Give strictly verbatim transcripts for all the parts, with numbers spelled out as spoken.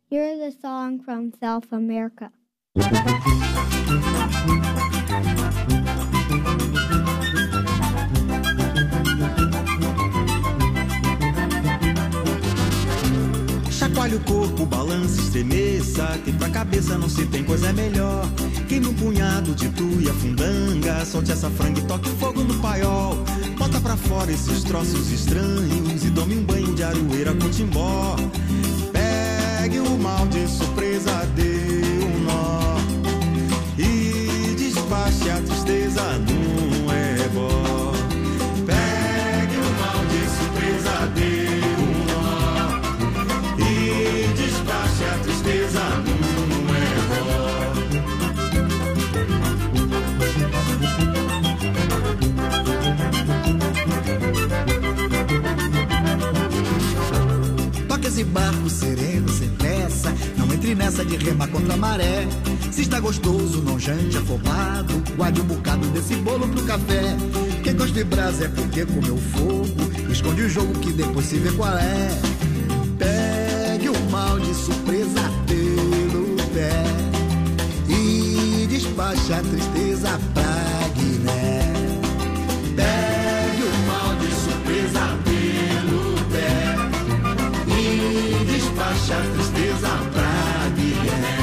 Here's a song from South America. Chacoalhe o corpo, balance, estremeça, que pra cabeça não se tem coisa melhor. Queime um punhado de tuia, fundanga, solte essa franga e toque fogo no paiol. Bota pra fora esses troços estranhos e tome um banho de aroeira com timbó. Pegue o mal de surpresa, dê um nó e despache a tristeza num ebó. Pegue o mal de surpresa, dê um nó e despache a tristeza num ebó. Toque esse barco sereno, sem pressa, não entre nessa de remar contra a maré. Se está gostoso, não jante afobado, guarde um bocado desse bolo pro café. Quem gosta de brasa é porque comeu fogo, esconde o jogo que depois se vê qual é. Pegue o mal de surpresa pelo pé e despache a tristeza pra Guiné. Pegue o mal de surpresa pelo pé e despache a tristeza pra Guiné.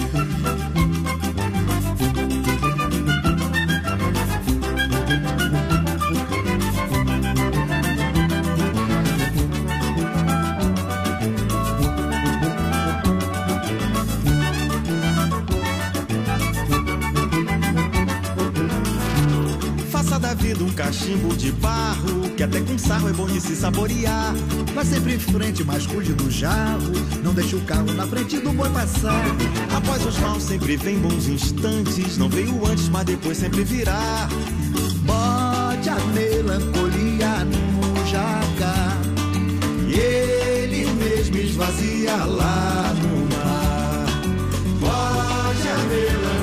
Faça da vida um cachimbo de barro, que até com sarro é bom de se saborear. Vai sempre em frente, mas cuide do jarro, não deixe o carro na frente do boi passar. Após os maus sempre vem bons instantes, não veio antes, mas depois sempre virá. Bote a melancolia no jacar e ele mesmo esvazia lá no mar. Bote a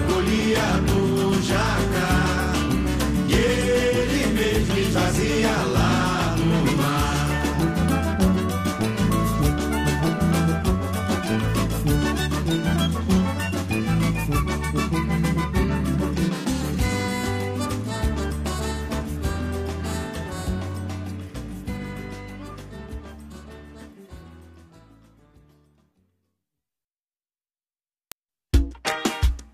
melancolia no jacar e ele mesmo esvazia lá.